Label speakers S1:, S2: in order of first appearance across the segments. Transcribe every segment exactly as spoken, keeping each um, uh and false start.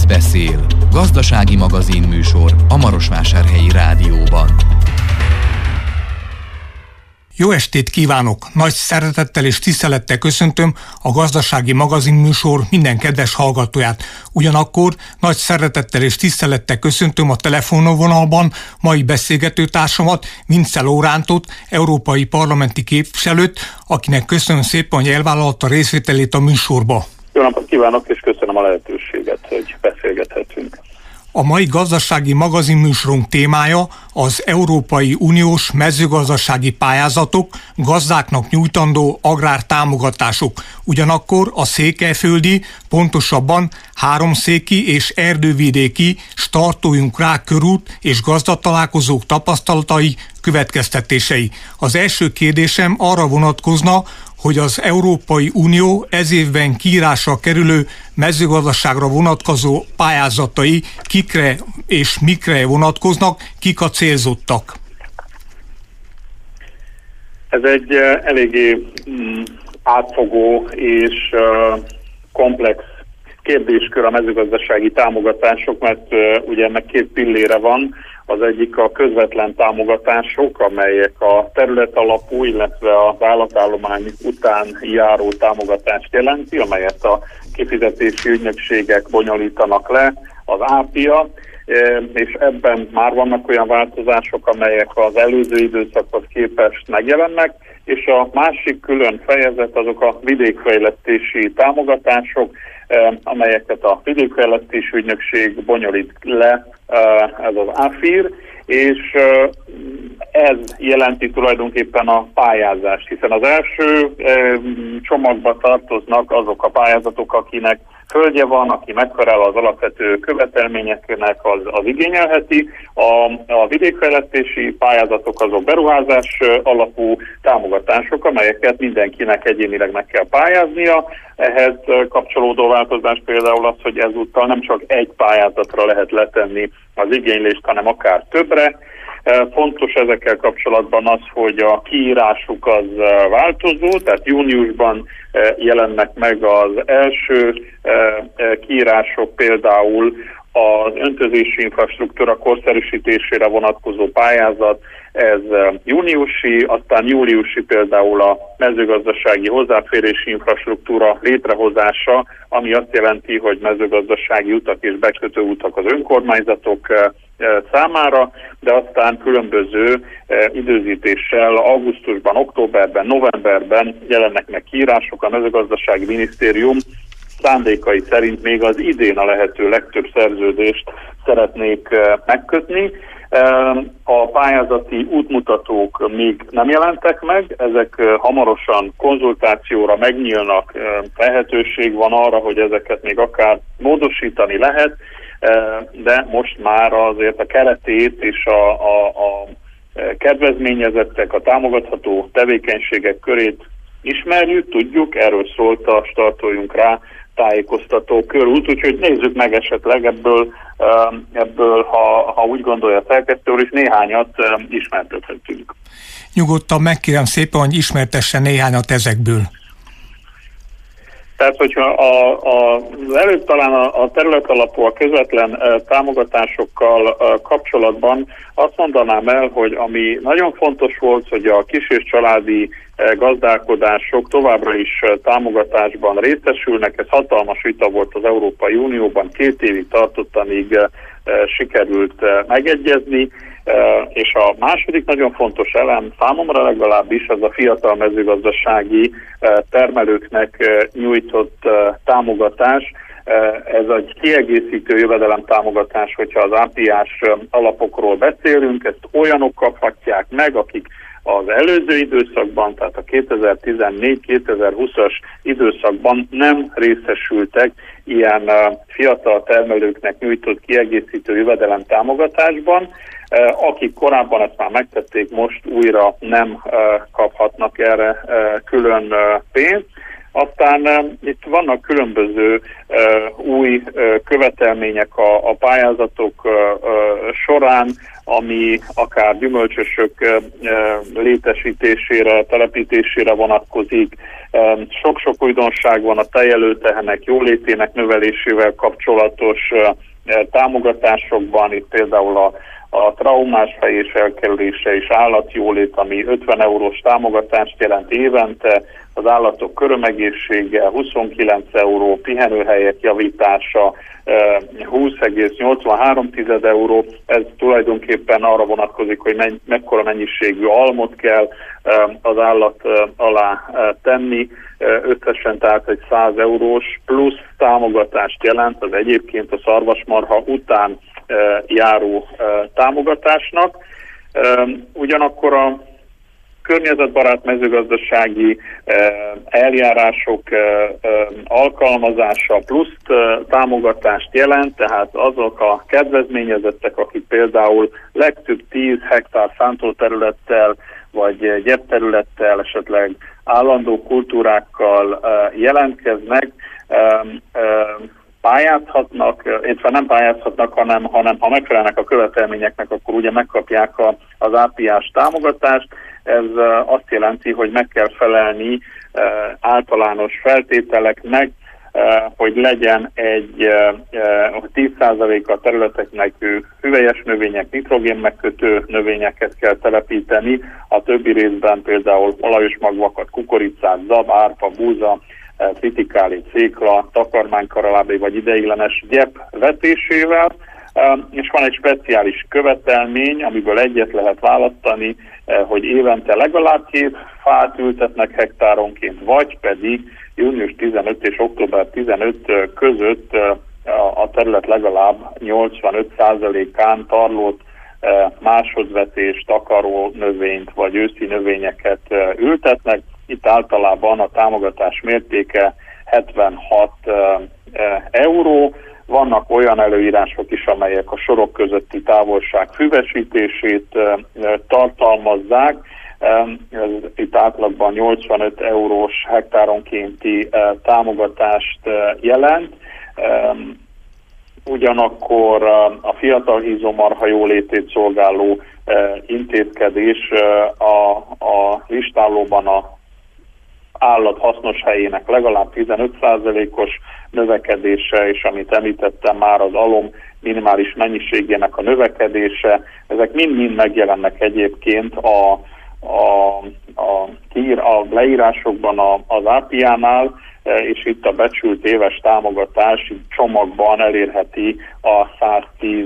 S1: beszél. Gazdasági magazin műsor a Marosvásárhelyi Rádióban.
S2: Jó estét kívánok! Nagy szeretettel és tisztelettel köszöntöm a Gazdasági Magazin műsor minden kedves hallgatóját. Ugyanakkor nagy szeretettel és tisztelettel köszöntöm a telefonvonalban mai beszélgetőtársamat, Vince Lórántot, európai parlamenti képviselőt, akinek köszönöm szépen, hogy elvállalta részvételét a műsorba.
S3: Jó napot kívánok, és köszönöm a lehetőséget, hogy beszélgethetünk.
S2: A mai gazdasági magazinműsorunk témája az Európai Uniós mezőgazdasági pályázatok, gazdáknak nyújtandó agrártámogatások. Ugyanakkor a székelyföldi, pontosabban háromszéki és erdővidéki Startoljunk rá körút és gazdatalálkozók tapasztalatai, következtetései. Az első kérdésem arra vonatkozna, hogy az Európai Unió ez évben kiírásra kerülő mezőgazdaságra vonatkozó pályázatai kikre és mikre vonatkoznak, kik a célzottak?
S3: Ez egy eléggé átfogó és komplex kérdéskör a mezőgazdasági támogatások, mert ugye ennek két pillére van. Az egyik a közvetlen támogatások, amelyek a terület alapú, illetve az állatállomány után járó támogatást jelenti, amelyet a kifizetési ügynökségek bonyolítanak le, az ápia, és ebben már vannak olyan változások, amelyek az előző időszakhoz képest megjelennek, és a másik külön fejezet azok a vidékfejlesztési támogatások, amelyeket a vidékfejlesztési ügynökség bonyolít le, ez az áfír, és ez jelenti tulajdonképpen a pályázást, hiszen az első csomagba tartoznak azok a pályázatok, akinek földje van, aki megfelel az alapvető követelményeknek, az, az igényelheti. A, a vidékfejlesztési pályázatok azok beruházás alapú támogatások, amelyeket mindenkinek egyénileg meg kell pályáznia. Ehhez kapcsolódó változás például az, hogy ezúttal nem csak egy pályázatra lehet letenni az igénylést, hanem akár többre. Fontos ezekkel kapcsolatban az, hogy a kiírásuk az változó, tehát júniusban jelennek meg az első kiírások, például az öntözési infrastruktúra korszerűsítésére vonatkozó pályázat, ez júniusi, aztán júliusi például a mezőgazdasági hozzáférési infrastruktúra létrehozása, ami azt jelenti, hogy mezőgazdasági utak és bekötő utak az önkormányzatok számára, de aztán különböző időzítéssel augusztusban, októberben, novemberben jelennek meg kiírások. A mezőgazdasági minisztérium szándékai szerint még az idén a lehető legtöbb szerződést szeretnék megkötni. A pályázati útmutatók még nem jelentek meg, ezek hamarosan konzultációra megnyílnak, lehetőség van arra, hogy ezeket még akár módosítani lehet, de most már azért a keretét és a, a, a kedvezményezettek, a támogatható tevékenységek körét ismerjük, tudjuk, erről szólt a Startoljunk rá tájékoztató körút, úgyhogy nézzük meg esetleg ebből, ebből ha, ha úgy gondolja a szerkesztő úr, is néhányat ismertethetünk.
S2: Nyugodtan megkérem szépen, hogy ismertessen néhányat ezekből.
S3: Tehát, hogyha a, a, az előbb talán a, a terület alapú, a közvetlen e, támogatásokkal e, kapcsolatban azt mondanám el, hogy ami nagyon fontos volt, hogy a kis és családi e, gazdálkodások továbbra is e, támogatásban részesülnek. Ez hatalmas vita volt az Európai Unióban, két évig tartott, amíg e, e, sikerült e, megegyezni. Uh, és a második nagyon fontos elem számomra legalábbis az a fiatal mezőgazdasági uh, termelőknek uh, nyújtott uh, támogatás. Uh, ez egy kiegészítő jövedelemtámogatás, hogyha az ápiás uh, alapokról beszélünk, ezt olyanok kaphatják meg, akik az előző időszakban, tehát a kétezer-tizennégy kétezer-húszas időszakban nem részesültek ilyen uh, fiatal termelőknek nyújtott kiegészítő jövedelem támogatásban. Uh, akik korábban ezt már megtették, most újra nem uh, kaphatnak erre uh, külön uh, pénzt. Aztán uh, itt vannak különböző uh, új uh, követelmények a, a pályázatok uh, uh, során, ami akár gyümölcsösök uh, uh, létesítésére, telepítésére vonatkozik, Sok-sok újdonság van a tejelőtehenek jólétének növelésével kapcsolatos támogatásokban, itt például a, a traumás fejés elkerülése és állatjólét, ami ötven eurós támogatást jelent évente, az állatok körömegészsége huszonkilenc euró, pihenőhelyek javítása húsz egész nyolcvanhárom euró, ez tulajdonképpen arra vonatkozik, hogy menny- mekkora mennyiségű almot kell az állat alá tenni, összesen tehát egy száz eurós plusz támogatást jelent az egyébként a szarvasmarha után járó támogatásnak. Ugyanakkor a környezetbarát mezőgazdasági eljárások alkalmazása plusz támogatást jelent, tehát azok a kedvezményezettek, akik például legtöbb tíz hektár szántóterülettel vagy gyepterülettel, esetleg állandó kultúrákkal jelentkeznek, pályázhatnak, illetve nem pályázhatnak, hanem, hanem ha megfelelnek a követelményeknek, akkor ugye megkapják a, az á pé á-s támogatást. Ez azt jelenti, hogy meg kell felelni e, általános feltételeknek, e, hogy legyen egy e, tíz százaléka a területeknek hüvelyes növények, nitrogén megkötő növényeket kell telepíteni, a többi részben például olajos magvakat, kukoricát, zab, árpa, búza, kritikáli cékla, takarmánykaralábé vagy ideiglenes gyep vetésével, és van egy speciális követelmény, amiből egyet lehet választani, hogy évente legalább két fát ültetnek hektáronként, vagy pedig június tizenöt és október tizenöt között a terület legalább nyolcvanöt százalékán tarlót, másodvetés, takaró növényt vagy őszi növényeket ültetnek. Itt általában a támogatás mértéke hetvenhat euró. Vannak olyan előírások is, amelyek a sorok közötti távolság füvesítését tartalmazzák. Itt átlagban nyolcvanöt eurós hektáronkénti támogatást jelent. Ugyanakkor a fiatal hízomarha jólétét szolgáló intézkedés a, a listálóban a állat hasznos helyének legalább tizenöt százalékos növekedése, és amit említettem már, az alom minimális mennyiségének a növekedése, ezek mind-mind megjelennek egyébként a, a, a, a leírásokban az á pé á-nál, és itt a becsült éves támogatás csomagban elérheti a száztíz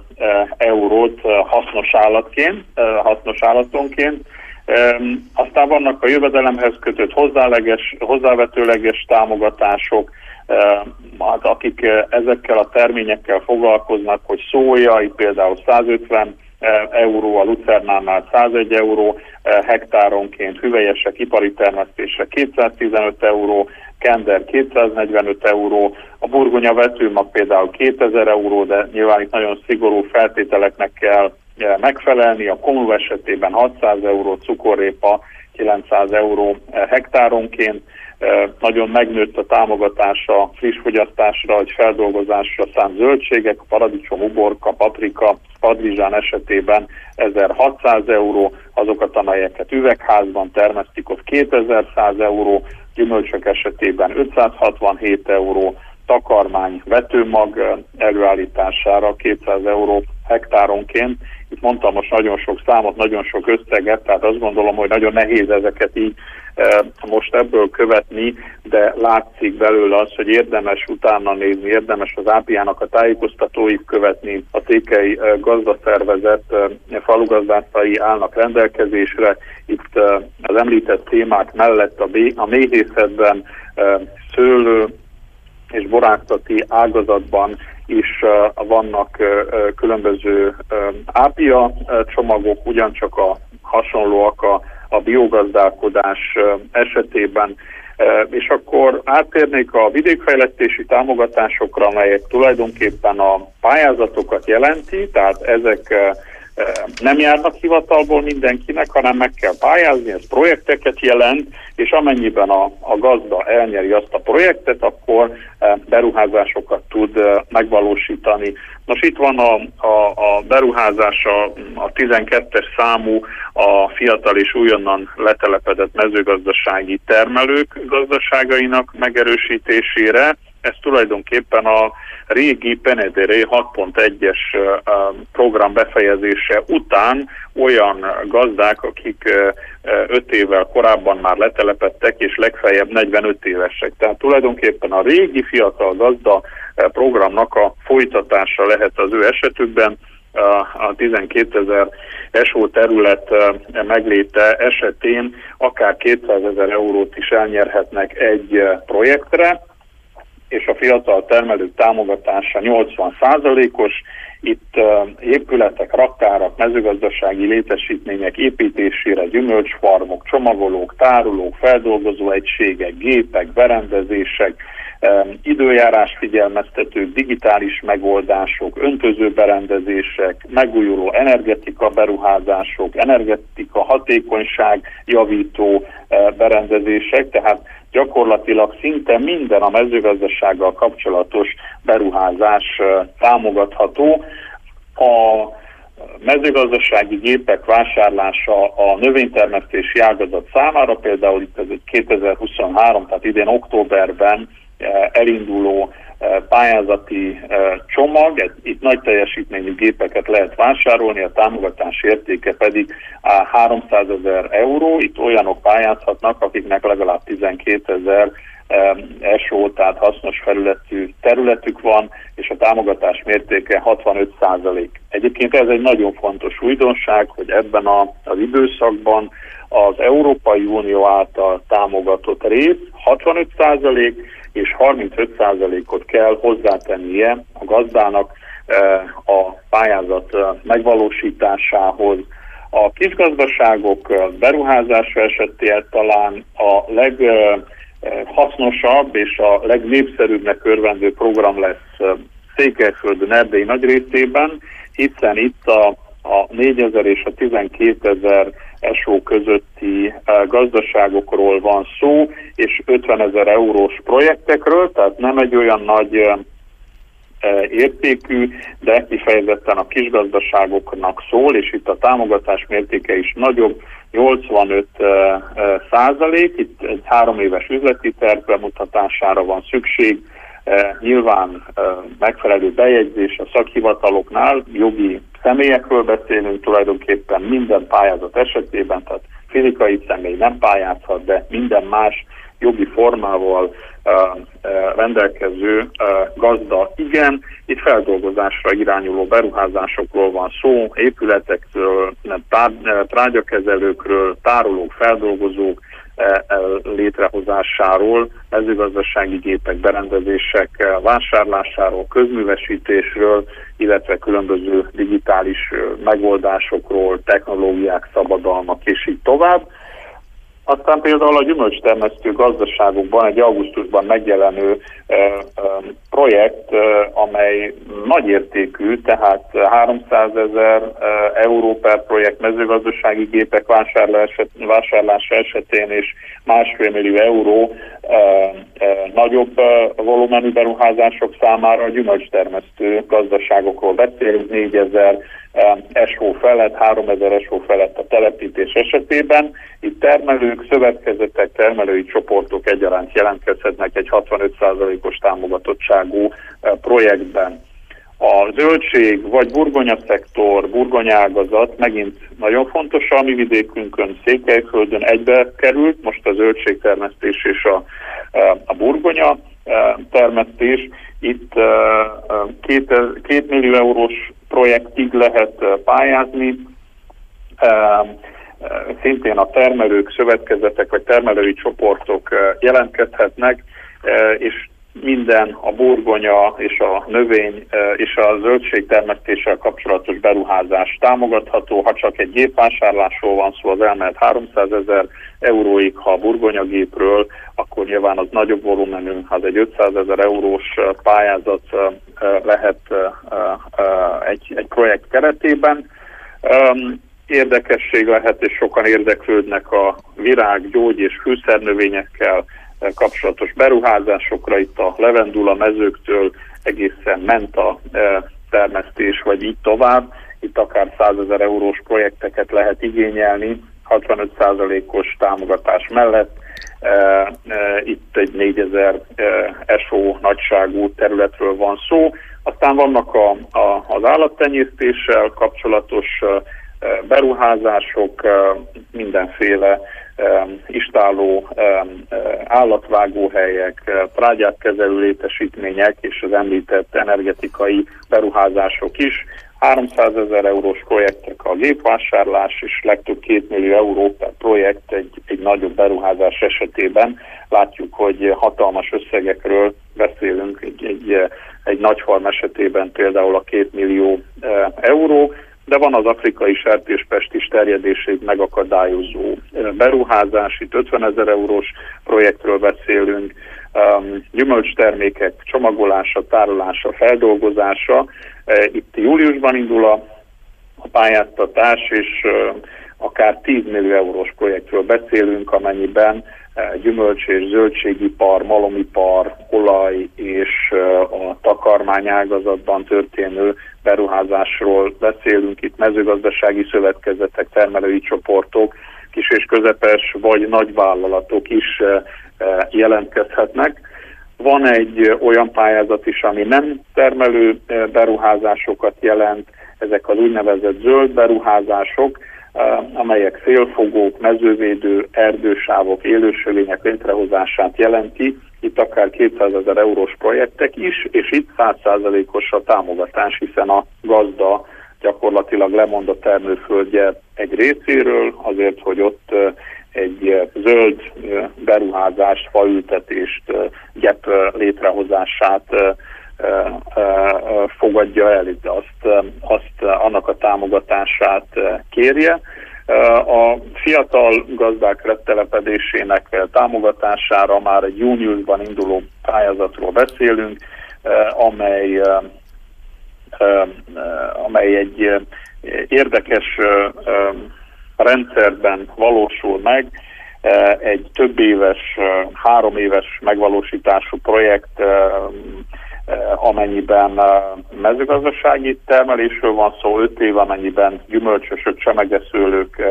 S3: eurót hasznos állatként, hasznos állatonként. Aztán vannak a jövedelemhez kötött hozzáleges, hozzávetőleges támogatások, hát akik ezekkel a terményekkel foglalkoznak, hogy szója, itt például százötven euró, a lucernánál százegy euró hektáronként, hüvelyesek ipari termesztésre kétszáztizenöt euró, kender kétszáznegyvenöt euró, a burgonya vetőmag például kétezer euró, de nyilván itt nagyon szigorú feltételeknek kell megfelelni, a komló esetében hatszáz euró, cukorrépa kilencszáz euró hektáronként. Nagyon megnőtt a támogatása friss fogyasztásra, vagy feldolgozásra szánt zöldségek, a paradicsom, uborka, paprika, padlizsán esetében ezerhatszáz euró, azokat, amelyeket üvegházban termesztik, ott kétezer-száz euró, gyümölcsök esetében ötszázhatvanhét euró, takarmány, vetőmag előállítására kétszáz euró hektáronként. Itt mondtam most nagyon sok számot, nagyon sok összeget, tehát azt gondolom, hogy nagyon nehéz ezeket így e, most ebből követni, de látszik belőle az, hogy érdemes utána nézni, érdemes az á pé á-nak a tájékoztatóit követni, a Székely Gazdaszervezet e, falugazdászai állnak rendelkezésre. Itt e, az említett témák mellett a, B, a méhészetben e, szőlő és borászati ágazatban is uh, vannak uh, különböző uh, á pé á csomagok, ugyancsak a hasonlóak a, a biogazdálkodás uh, esetében. Uh, és akkor áttérnék a vidékfejlesztési támogatásokra, amelyek tulajdonképpen a pályázatokat jelenti, tehát ezek uh, nem járnak hivatalból mindenkinek, hanem meg kell pályázni, ez projekteket jelent, és amennyiben a, a gazda elnyeri azt a projektet, akkor beruházásokat tud megvalósítani. Nos, itt van a, a, a beruházás, a, a tizenkettes számú a fiatal és újonnan letelepedett mezőgazdasági termelők gazdaságainak megerősítésére. Ez tulajdonképpen a régi Penedere hat pont egyes program befejezése után olyan gazdák, akik öt évvel korábban már letelepedtek, és legfeljebb negyvenöt évesek. Tehát tulajdonképpen a régi fiatal gazda programnak a folytatása lehet az ő esetükben. A tizenkétezer es o terület megléte esetén akár kétszázezer eurót is elnyerhetnek egy projektre, és a fiatal termelők támogatása nyolcvan százalékos. Itt uh, épületek, raktárak, mezőgazdasági létesítmények építésére, gyümölcsfarmok, csomagolók, tárolók, feldolgozóegységek, gépek, berendezések, um, időjárás figyelmeztetők, digitális megoldások, öntözőberendezések, megújuló energetika beruházások, energetika hatékonyság javító uh, berendezések, tehát gyakorlatilag szinte minden a mezőgazdasággal kapcsolatos beruházás támogatható. A mezőgazdasági gépek vásárlása a növénytermesztési ágazat számára, például itt ez egy kétezer-huszonhárom, tehát idén októberben elinduló pályázati csomag, itt nagy teljesítményű gépeket lehet vásárolni, a támogatás értéke pedig háromszázezer euró. Itt olyanok pályázhatnak, akiknek legalább tizenkétezer es o, tehát hasznos felületű területük van, és a támogatás mértéke hatvanöt százalék. Egyébként ez egy nagyon fontos újdonság, hogy ebben a, az időszakban az Európai Unió által támogatott rész hatvanöt százalék, és harmincöt százalékot kell hozzátennie a gazdának a pályázat megvalósításához. A kisgazdaságok beruházása esetén talán a leghasznosabb és a legnépszerűbbnek örvendő program lesz Székelyföldön, Erdély nagy részében, hiszen itt a, a négyezer és a tizenkétezer es o közötti gazdaságokról van szó, és ötvenezer eurós projektekről, tehát nem egy olyan nagy értékű, de kifejezetten a kisgazdaságoknak szól, és itt a támogatás mértéke is nagyobb, nyolcvanöt százalék, itt egy három éves üzleti terv bemutatására van szükség, nyilván megfelelő bejegyzés a szakhivataloknál, jogi személyekről beszélünk tulajdonképpen minden pályázat esetében, tehát fizikai személy nem pályázhat, de minden más jogi formával uh, uh, rendelkező uh, gazda igen. Itt feldolgozásra irányuló beruházásokról van szó, épületekről, trágyakezelőkről, tárolók, feldolgozók uh, uh, létrehozásáról, mezőgazdasági gépek, berendezések uh, vásárlásáról, közművesítésről, illetve különböző digitális uh, megoldásokról, technológiák, szabadalmak és így tovább. Aztán például a gyümölcstermesztő gazdaságokban egy augusztusban megjelenő e, e, projekt, e, amely nagyértékű, tehát háromszázezer e, euró per projekt mezőgazdasági gépek vásárlása, vásárlása esetén és másfél millió euró e, e, nagyobb e, volumenű beruházások számára a gyümölcstermesztő gazdaságokról beszélünk, négyezer es o felett, háromezer es o felett a telepítés esetében. Itt termelők, szövetkezetek, termelői csoportok egyaránt jelentkezhetnek egy hatvanöt százalékos támogatottságú projektben. A zöldség vagy burgonyaszektor, burgonyágazat megint nagyon fontos a mi vidékünkön, Székelyföldön egybe került, most a zöldségtermesztés és a, a burgonya termesztés. Itt két, két millió eurós projektig lehet pályázni. Szintén a termelők, szövetkezetek vagy termelői csoportok jelentkezhetnek, és minden a burgonya és a növény és a zöldségtermesztéssel kapcsolatos beruházás támogatható. Ha csak egy gépvásárlásról van szó, az elmehet háromszázezer euróig, ha a burgonyagépről, akkor nyilván az nagyobb volumenű, az egy ötszázezer eurós pályázat lehet egy, egy projekt keretében. Érdekesség lehet, és sokan érdeklődnek a virág, gyógy és fűszernövényekkel kapcsolatos beruházásokra, itt a levendula mezőktől egészen menta termesztés, vagy így tovább. Itt akár százezer eurós projekteket lehet igényelni, hatvanöt százalékos támogatás mellett. Itt egy négyezer es o nagyságú területről van szó. Aztán vannak a, a, az állattenyésztéssel kapcsolatos beruházások, mindenféle istálló állatvágóhelyek, trágyátkezelő létesítmények és az említett energetikai beruházások is. háromszázezer eurós projektek a gépvásárlás, és legtöbb két millió euró per projekt egy, egy nagyobb beruházás esetében. Látjuk, hogy hatalmas összegekről beszélünk, egy, egy, egy nagy farm esetében például a két millió euró, de van az afrikai sertéspestis terjedését megakadályozó beruházás, itt ötvenezer eurós projektről beszélünk, um, gyümölcstermékek csomagolása, tárolása, feldolgozása. Itt júliusban indul a, a pályáztatás, és uh, akár tíz millió eurós projektről beszélünk, amennyiben uh, gyümölcs- és zöldségipar, malomipar, olaj és uh, a takarmányágazatban történő beruházásról beszélünk. Itt mezőgazdasági szövetkezetek, termelői csoportok, kis és közepes vagy nagy vállalatok is uh, uh, jelentkezhetnek. Van egy olyan pályázat is, ami nem termelő beruházásokat jelent, ezek az úgynevezett zöld beruházások, amelyek szélfogók, mezővédő, erdősávok, élősövények létrehozását jelenti. Itt akár kétszázezer eurós projektek is, és itt száz százalékos a támogatás, hiszen a gazda gyakorlatilag lemond a termőföldje egy részéről, azért, hogy ott egy zöld beruházást, faültetést, gyep létrehozását fogadja el, azt, azt annak a támogatását kérje. A fiatal gazdák letelepedésének támogatására már egy júniusban induló pályázatról beszélünk, amely, amely egy érdekes rendszerben valósul meg, egy több éves, három éves megvalósítású projekt, amennyiben mezőgazdasági termelésről van szó, öt év, amennyiben gyümölcsösök, csemegeszőlők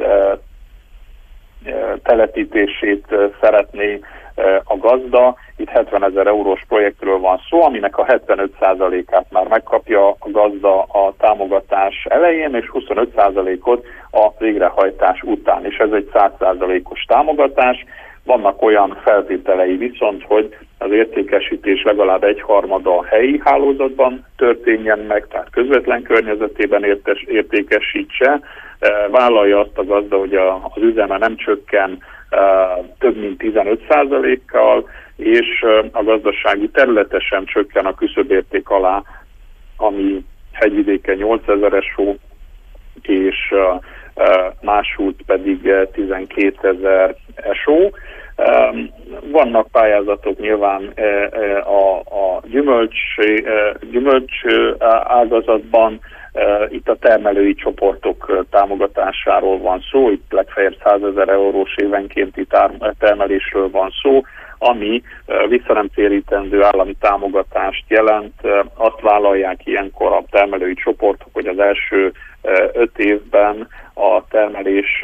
S3: telepítését szeretné a gazda. Itt hetvenezer eurós projektről van szó, aminek a hetvenöt százalékát már megkapja a gazda a támogatás elején, és huszonöt százalékot a végrehajtás után. És ez egy száz százalékos támogatás. Vannak olyan feltételei viszont, hogy az értékesítés legalább egyharmada a helyi hálózatban történjen meg, tehát közvetlen környezetében értes, értékesítse. Vállalja azt a gazda, hogy a, az üzeme nem csökken több mint tizenöt százalékkal, és a gazdasági területe sem csökken a küszöbérték alá, ami hegyvidéken nyolcezer es o, és másút pedig tizenkétezer es o. Vannak pályázatok nyilván a, a gyümölcs, gyümölcs ágazatban, itt a termelői csoportok támogatásáról van szó, itt legfeljebb százezer eurós évenkénti termelésről van szó, ami vissza nem térítendő állami támogatást jelent. Azt vállalják ilyenkor a termelői csoportok, hogy az első öt évben a termelés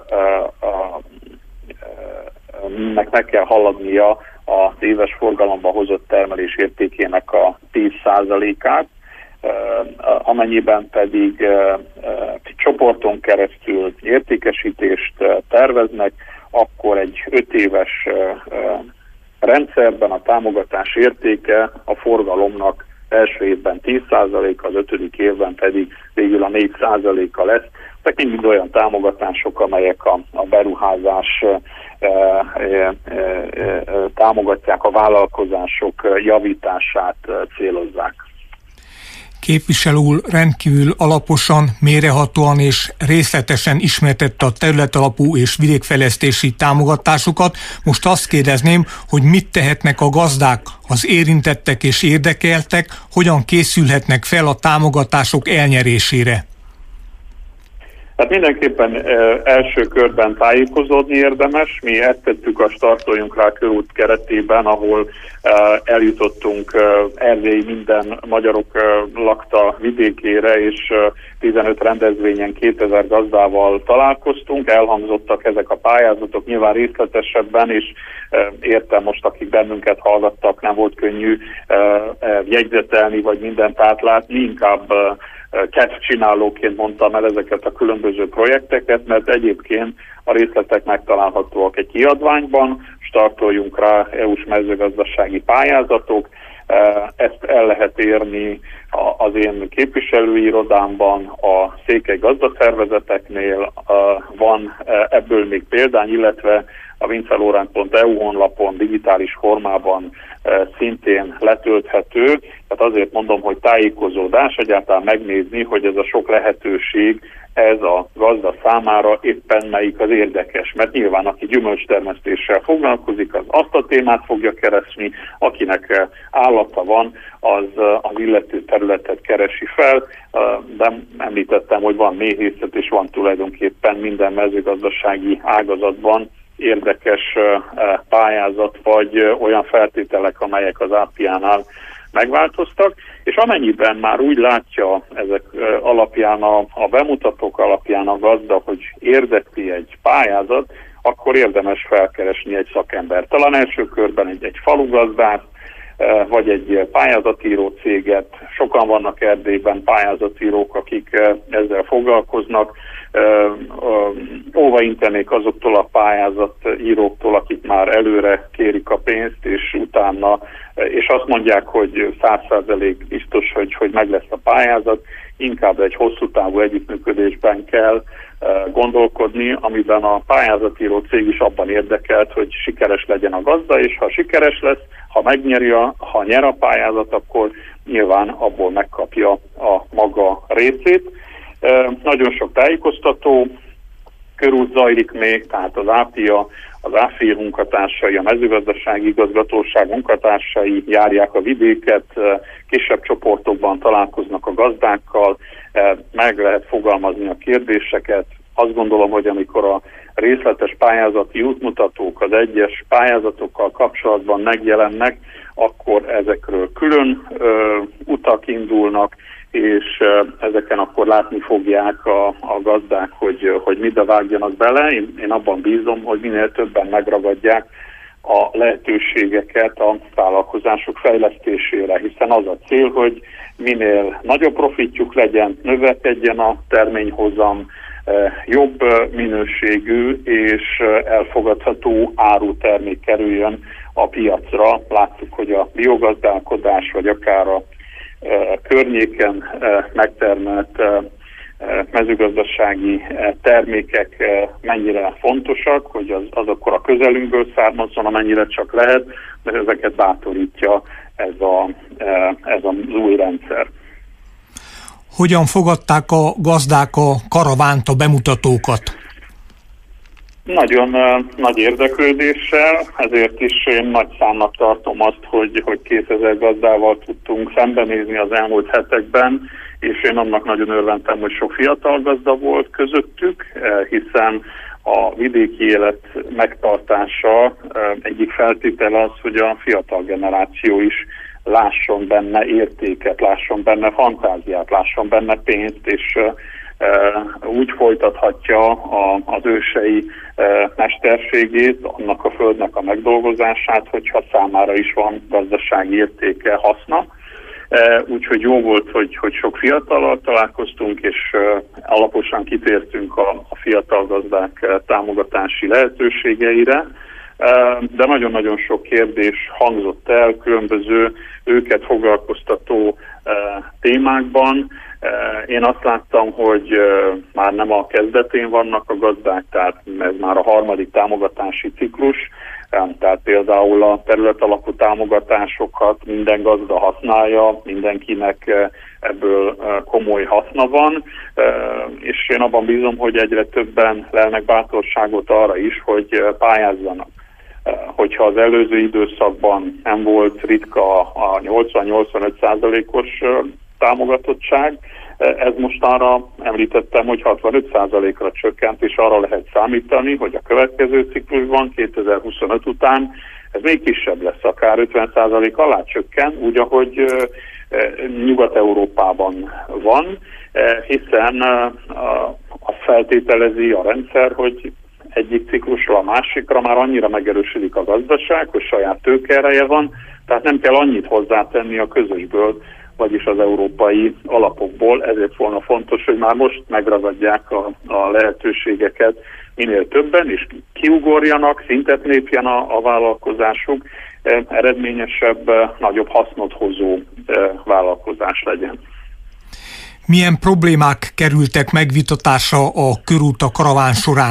S3: nek meg kell haladnia az éves forgalomba hozott termelés értékének a tíz százalékát, amennyiben pedig csoporton keresztül értékesítést terveznek, akkor egy öt éves rendszerben a támogatás értéke a forgalomnak első évben tíz százalék, az ötödik évben pedig végül a négy százaléka lesz. Ezek mind olyan támogatások, amelyek a, a beruházás e, e, e, támogatják, a vállalkozások javítását célozzák.
S2: Képviselő úr rendkívül alaposan, mérehatóan és részletesen ismertette a területalapú és vidékfejlesztési támogatásokat. Most azt kérdezném, hogy mit tehetnek a gazdák, az érintettek és érdekeltek, hogyan készülhetnek fel a támogatások elnyerésére?
S3: Hát mindenképpen e, első körben tájékozódni érdemes. Mi ezt tettük a Startoljunk rá körút keretében, ahol e, eljutottunk e, Erdély minden magyarok e, lakta vidékére, és e, tizenöt rendezvényen kétezer gazdával találkoztunk, elhangzottak ezek a pályázatok nyilván részletesebben, és e, értem most, akik bennünket hallgattak, nem volt könnyű e, e, jegyzetelni, vagy mindent átlátni, inkább e, kedvcsinálóként mondtam el ezeket a különböző projekteket, mert egyébként a részletek megtalálhatóak egy kiadványban, Startoljunk rá é u-s mezőgazdasági pályázatok, ezt el lehet érni az én képviselői irodámban, a székely gazdaszervezeteknél, van ebből még példány, illetve a vincelorán pont e u honlapon digitális formában szintén letölthető. Tehát azért mondom, hogy tájékozódás, egyáltalán megnézni, hogy ez a sok lehetőség, ez a gazda számára éppen melyik az érdekes. Mert nyilván, aki gyümölcstermesztéssel foglalkozik, az azt a témát fogja keresni, akinek állata van, az az illető területet keresi fel, de említettem, hogy van méhészet, és van tulajdonképpen minden mezőgazdasági ágazatban érdekes pályázat, vagy olyan feltételek, amelyek az á pé á-nál megváltoztak, és amennyiben már úgy látja ezek alapján, a, a bemutatók alapján a gazda, hogy érdekli egy pályázat, akkor érdemes felkeresni egy szakembert. Talán első körben egy, egy falugazdát, vagy egy pályázatíró céget. Sokan vannak Erdélyben pályázatírók, akik ezzel foglalkoznak. Óva intenék azoktól a pályázatíróktól, akik már előre kérik a pénzt, és utána, és azt mondják, hogy száz százalék biztos, hogy, hogy meg lesz a pályázat, inkább egy hosszú távú együttműködésben kell gondolkodni, amiben a pályázatíró cég is abban érdekelt, hogy sikeres legyen a gazda, és ha sikeres lesz, ha megnyeri, a, ha nyer a pályázat, akkor nyilván abból megkapja a maga részét. E, nagyon sok tájékoztató körút zajlik még, tehát az á pé á, az á fé munkatársai, a mezőgazdasági igazgatóság munkatársai járják a vidéket, kisebb csoportokban találkoznak a gazdákkal, meg lehet fogalmazni a kérdéseket. Azt gondolom, hogy amikor a részletes pályázati útmutatók az egyes pályázatokkal kapcsolatban megjelennek, akkor ezekről külön ö, utak indulnak, és ö, ezeken akkor látni fogják a, a gazdák, hogy, hogy mibe vágjanak bele. Én, én abban bízom, hogy minél többen megragadják a lehetőségeket a vállalkozások fejlesztésére, hiszen az a cél, hogy minél nagyobb profitjuk legyen, növekedjen a terményhozam, jobb minőségű és elfogadható árutermék kerüljön a piacra. Láttuk, hogy a biogazdálkodás, vagy akár a környéken megtermelt mezőgazdasági termékek mennyire fontosak, hogy az, az akkor a közelünkből származzon, amennyire csak lehet, de ezeket bátorítja ez, a, ez az új rendszer.
S2: Hogyan fogadták a gazdák a karavánt, a bemutatókat?
S3: Nagyon uh, nagy érdeklődéssel, ezért is én nagy számnak tartom azt, hogy, hogy kétezer gazdával tudtunk szembenézni az elmúlt hetekben, és én annak nagyon örventem, hogy sok fiatal gazda volt közöttük, hiszen a vidéki élet megtartása egyik feltétele az, hogy a fiatal generáció is lásson benne értéket, lásson benne fantáziát, lásson benne pénzt, és uh, úgy folytathatja a, az ősei uh, mesterségét, annak a földnek a megdolgozását, hogyha számára is van gazdasági értéke, haszna. Uh, úgyhogy jó volt, hogy, hogy sok fiatallal találkoztunk, és uh, alaposan kitértünk a, a fiatal gazdák uh, támogatási lehetőségeire. De nagyon-nagyon sok kérdés hangzott el különböző őket foglalkoztató témákban. Én azt láttam, hogy már nem a kezdetén vannak a gazdák, tehát ez már a harmadik támogatási ciklus, tehát például a terület alapú támogatásokat minden gazda használja, mindenkinek ebből komoly haszna van, és én abban bízom, hogy egyre többen lelnek bátorságot arra is, hogy pályázzanak. Hogyha az előző időszakban nem volt ritka a nyolcvan-nyolcvanöt százalékos támogatottság, Ez mostanra említettem, hogy hatvanöt százalékra csökkent, és arra lehet számítani, hogy a következő ciklusban, kétezer-huszonöt után ez még kisebb lesz, akár ötven százalék alá csökken, úgy, ahogy Nyugat-Európában van, hiszen azt feltételezi a rendszer, hogy egyik ciklusról a másikra már annyira megerősödik a gazdaság, hogy saját tőkeereje van, tehát nem kell annyit hozzátenni a közösből, vagyis az európai alapokból, ezért volna fontos, hogy már most megragadják a, a lehetőségeket minél többen, és kiugorjanak, szintet lépjen a, a vállalkozásuk, eredményesebb, nagyobb hasznot hozó vállalkozás legyen.
S2: Milyen problémák kerültek megvitatásra a körút a karaván során?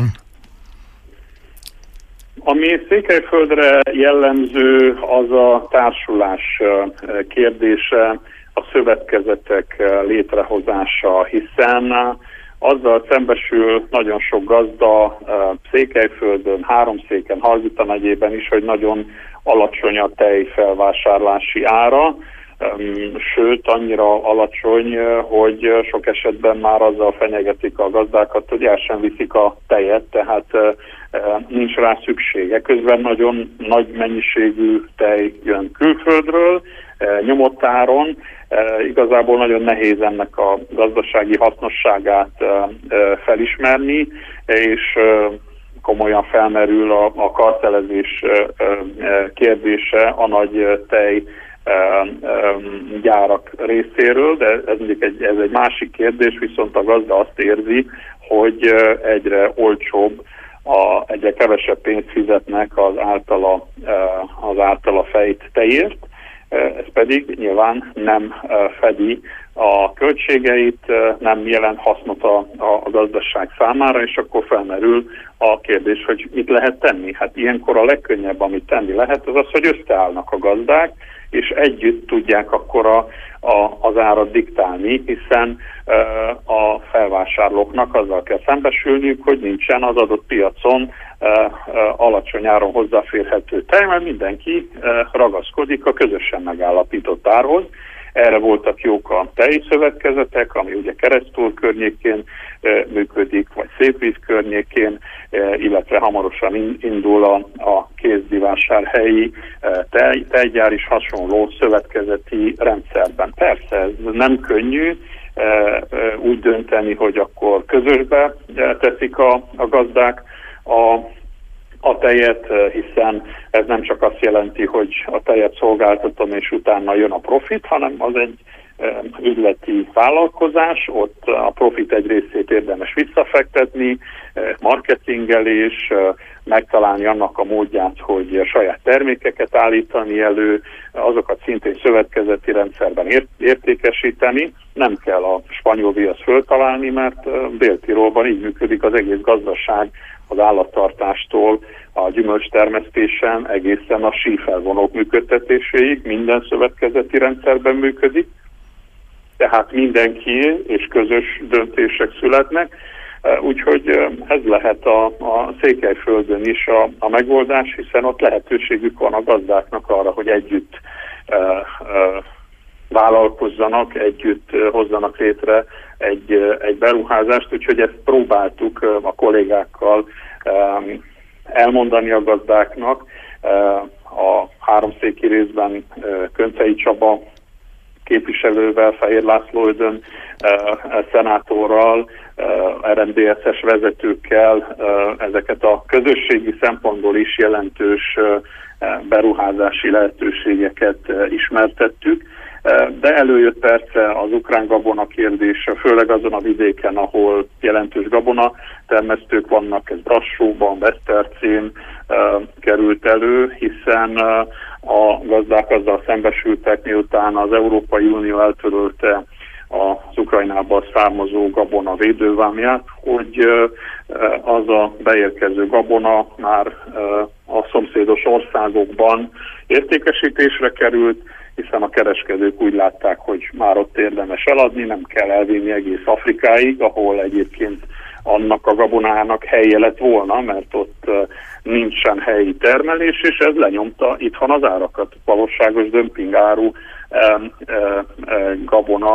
S3: Ami Székelyföldre jellemző, az a társulás kérdése, a szövetkezetek létrehozása, hiszen azzal szembesül nagyon sok gazda Székelyföldön, Háromszéken, Hargita megyében is, hogy nagyon alacsony a tej felvásárlási ára, sőt annyira alacsony, hogy sok esetben már azzal fenyegetik a gazdákat, hogy el sem viszik a tejet, tehát nincs rá szüksége. Közben nagyon nagy mennyiségű tej jön külföldről, nyomott áron, igazából nagyon nehéz ennek a gazdasági hasznosságát felismerni, és komolyan felmerül a, a kartelezés kérdése a nagy tej gyárak részéről, de ez, egy, ez egy másik kérdés, viszont a gazda azt érzi, hogy egyre olcsóbb, a, egyre kevesebb pénzt fizetnek az általa, az általa fejt tejért, ez pedig nyilván nem fedi a költségeit, nem jelent hasznot a, a gazdaság számára, és akkor felmerül a kérdés, hogy mit lehet tenni. Hát ilyenkor a legkönnyebb, amit tenni lehet, az az, hogy összeállnak a gazdák, és együtt tudják akkor a, a, az árat diktálni, hiszen uh, a felvásárlóknak azzal kell szembesülniük, hogy nincsen az adott piacon uh, uh, alacsony áron hozzáférhető tej, mert mindenki uh, ragaszkodik a közösen megállapított árhoz. Erre voltak jók a tejszövetkezetek, ami ugye Keresztúr környékén e, működik, vagy Szépvíz környékén, e, illetve hamarosan indul a, a Kézdivásárhelyi e, tej, tejgyár is hasonló szövetkezeti rendszerben. Persze ez nem könnyű e, e, úgy dönteni, hogy akkor közösbe e, teszik a, a gazdák a a tejet, hiszen ez nem csak azt jelenti, hogy a tejet szolgáltatom, és utána jön a profit, hanem az egy üzleti vállalkozás, ott a profit egy részét érdemes visszafektetni, marketingelés, megtalálni annak a módját, hogy saját termékeket állítani elő, azokat szintén szövetkezeti rendszerben értékesíteni. Nem kell a spanyol viaszt föltalálni, mert Dél-Tirolban így működik az egész gazdaság, az állattartástól a gyümölcstermesztésen egészen a sífelvonók működtetéséig minden szövetkezeti rendszerben működik, tehát mindenki és közös döntések születnek, úgyhogy ez lehet a, a Székelyföldön is a, a megoldás, hiszen ott lehetőségük van a gazdáknak arra, hogy együtt e, e, vállalkozzanak, együtt hozzanak létre egy, egy beruházást, úgyhogy ezt próbáltuk a kollégákkal elmondani a gazdáknak. A háromszéki részben Köncei Csaba képviselővel, Fehér László Ödön szenátorral, er em dé es-es vezetőkkel ezeket a közösségi szempontból is jelentős beruházási lehetőségeket ismertettük. De előjött persze az ukrán gabona kérdése, főleg azon a vidéken, ahol jelentős gabona termesztők vannak, ez Brassóban, Besztercén került elő, hiszen a gazdák azzal szembesültek, miután az Európai Unió eltörölte az Ukrajnából származó gabona védővámját, hogy az a beérkező gabona már a szomszédos országokban értékesítésre került, hiszen a kereskedők úgy látták, hogy már ott érdemes eladni, nem kell elvinni egész Afrikáig, ahol egyébként annak a gabonának helye lett volna, mert ott nincsen helyi termelés, és ez lenyomta itthon az árakat. Valóságos dömpingáru gabona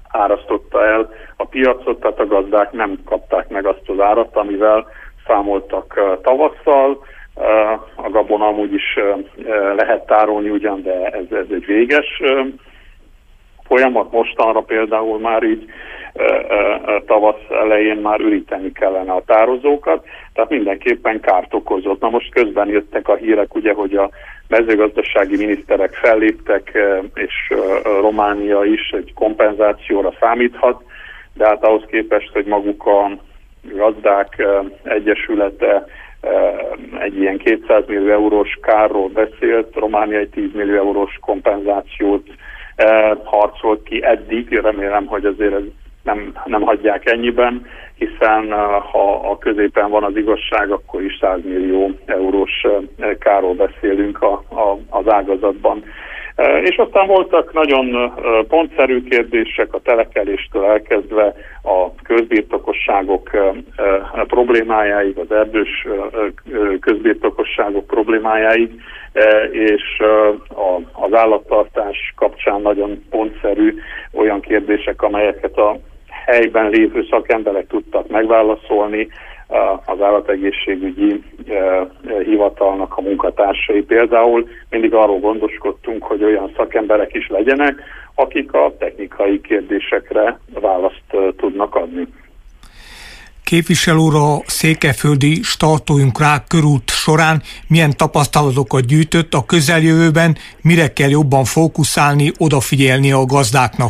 S3: árasztotta el a piacot, tehát a gazdák nem kapták meg azt az árat, amivel számoltak tavasszal. A gabon amúgy is lehet tárolni ugyan, de ez, ez egy véges folyamat. Mostanra például már így tavasz elején már üríteni kellene a tározókat, tehát mindenképpen kárt okozott. Na most közben jöttek a hírek, ugye, hogy a mezőgazdasági miniszterek felléptek, és Románia is egy kompenzációra számíthat, de hát ahhoz képest, hogy maguk a gazdák egyesülete egy ilyen kétszáz millió eurós kárról beszélt, Románia egy tíz millió eurós kompenzációt harcolt ki eddig, remélem, hogy azért ez nem, nem hagyják ennyiben, hiszen ha a középen van az igazság, akkor is száz millió eurós kárról beszélünk a, a, az ágazatban. És aztán voltak nagyon pontszerű kérdések a telekeléstől elkezdve a közbirtokosságok problémájáig, az erdős közbirtokosságok problémájáig, és az állattartás kapcsán nagyon pontszerű olyan kérdések, amelyeket a helyben lévő szakemberek tudtak megválaszolni, az állategészségügyi hivatalnak a munkatársai például. Mindig arról gondoskodtunk, hogy olyan szakemberek is legyenek, akik a technikai kérdésekre választ tudnak adni.
S2: Képviselő úr, a székelyföldi startoljunk rá körút során milyen tapasztalatokat gyűjtött a közeljövőben, mire kell jobban fókuszálni, odafigyelni a gazdáknak?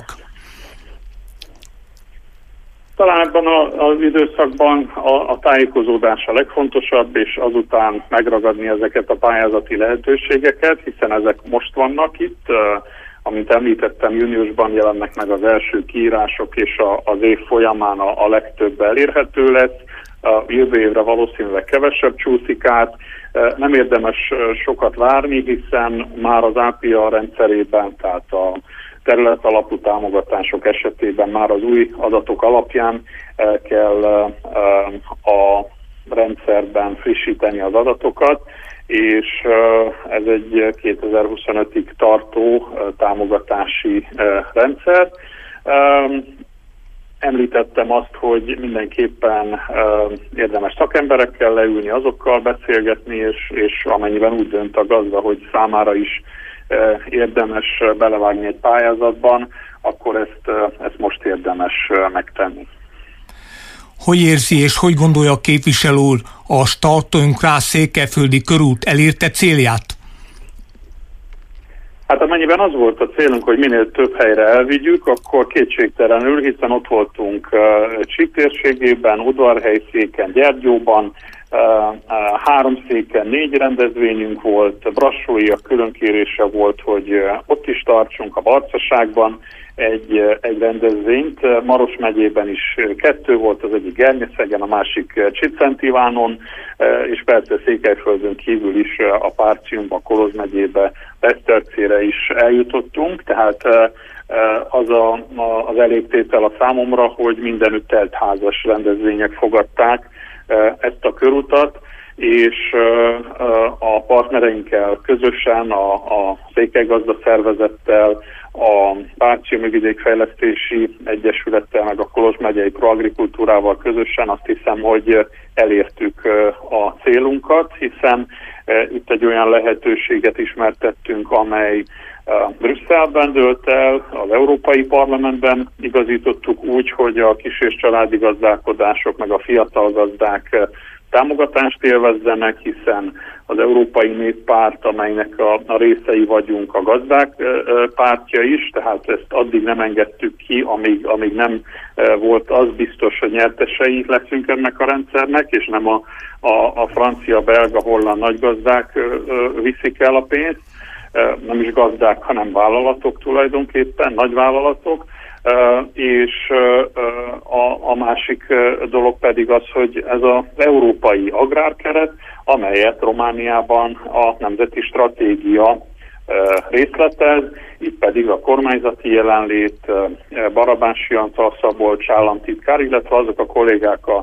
S3: Talán ebben az időszakban a, a tájékozódás a legfontosabb, és azután megragadni ezeket a pályázati lehetőségeket, hiszen ezek most vannak itt. Amint említettem, júniusban jelennek meg az első kiírások, és a, az év folyamán a, a legtöbb elérhető lesz. A jövő évre valószínűleg kevesebb csúszik át. Nem érdemes sokat várni, hiszen már az á pé á rendszerében, tehát a terület alapú támogatások esetében már az új adatok alapján kell a rendszerben frissíteni az adatokat, és ez egy kétezer-huszonötig tartó támogatási rendszer. Említettem azt, hogy mindenképpen érdemes szakemberekkel leülni, azokkal beszélgetni, és, és amennyiben úgy dönt a gazda, hogy számára is érdemes belevágni egy pályázatban, akkor ezt, ezt most érdemes megtenni.
S2: Hogy érzi és hogy gondolja a képviselő úr, a startoljunk rá székelyföldi körút elérte célját?
S3: Hát amennyiben az volt a célunk, hogy minél több helyre elvigyük, akkor kétségtelenül, hiszen ott voltunk uh, Csík térségében, Udvarhelyszéken, Gyergyóban, uh, uh, három széken négy rendezvényünk volt, Brassói a különkérése volt, hogy uh, ott is tartsunk, a Barcaságban egy, uh, egy rendezvényt, Maros megyében is kettő volt, az egyik Gernyeszegen, a másik uh, Csicent Ivánon, uh, és persze Székelyföldön kívül is uh, a Párciumba, Kolozs megyébe, Besztercére is eljutottunk, tehát az a, az elégtétel a számomra, hogy mindenütt teltházas rendezvények fogadták ezt a körutat, és a partnereinkkel közösen, a, a Székelygazda szervezettel, a Párciumi Vidékfejlesztési Egyesülettel, meg a Kolozs megyei Proagrikultúrával közösen azt hiszem, hogy elértük a célunkat, hiszen itt egy olyan lehetőséget ismertettünk, amely Brüsszelben dőlt el, az Európai Parlamentben igazítottuk úgy, hogy a kis- és családi gazdálkodások meg a fiatal gazdák támogatást élvezzenek, hiszen az Európai Néppárt, amelynek a, a részei vagyunk, a gazdák pártja is, tehát ezt addig nem engedtük ki, amíg, amíg nem volt az biztos, hogy nyertesei leszünk ennek a rendszernek, és nem a, a, a francia, belga, holland nagygazdák viszik el a pénzt, nem is gazdák, hanem vállalatok tulajdonképpen, nagyvállalatok. Uh, és uh, a, a másik uh, dolog pedig az, hogy ez az európai agrárkeret, amelyet Romániában a nemzeti stratégia uh, részletez, itt pedig a kormányzati jelenlét, uh, Barabási Antal Szabolcs államtitkár, illetve azok a kollégák a,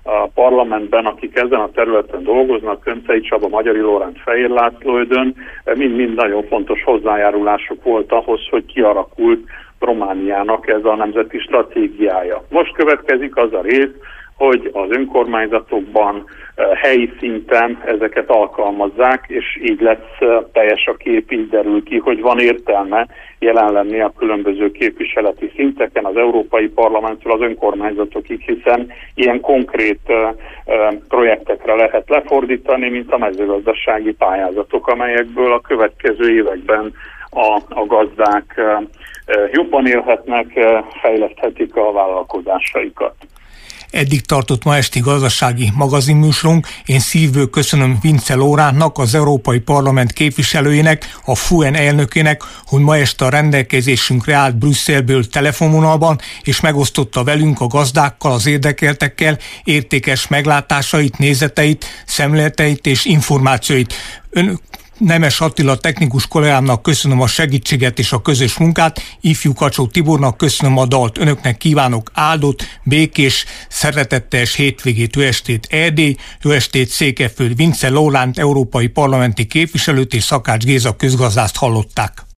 S3: a parlamentben, akik ezen a területen dolgoznak, Köncei Csaba, Magyari Lóránt, Fehér László Ödön, mind-mind nagyon fontos hozzájárulások volt ahhoz, hogy kialakult Romániának ez a nemzeti stratégiája. Most következik az a rész, hogy az önkormányzatokban, helyi szinten ezeket alkalmazzák, és így lesz teljes a kép, így derül ki, hogy van értelme jelen lenni a különböző képviseleti szinteken, az Európai Parlamenttől az önkormányzatokig, hiszen ilyen konkrét projektekre lehet lefordítani, mint a mezőgazdasági pályázatok, amelyekből a következő években a, a gazdák jobban élhetnek, fejleszthetik a vállalkozásaikat.
S2: Eddig tartott ma esti gazdasági magazinműsorunk. Én szívből köszönöm Vince Lórántnak, az Európai Parlament képviselőjének, a ef u en elnökének, hogy ma este a rendelkezésünkre állt Brüsszelből telefonvonalban, és megosztotta velünk a gazdákkal, az érdekeltekkel értékes meglátásait, nézeteit, szemléleteit és információit. Ön Nemes Attila technikus kollégámnak köszönöm a segítséget és a közös munkát, ifjú Kacsó Tibornak köszönöm a dalt, önöknek kívánok áldott, békés, szeretettes hétvégét, jó estét Erdély, jó estét Székelyföld. Vince Lóránt európai parlamenti képviselőt és Szakács Géza közgazdást hallották.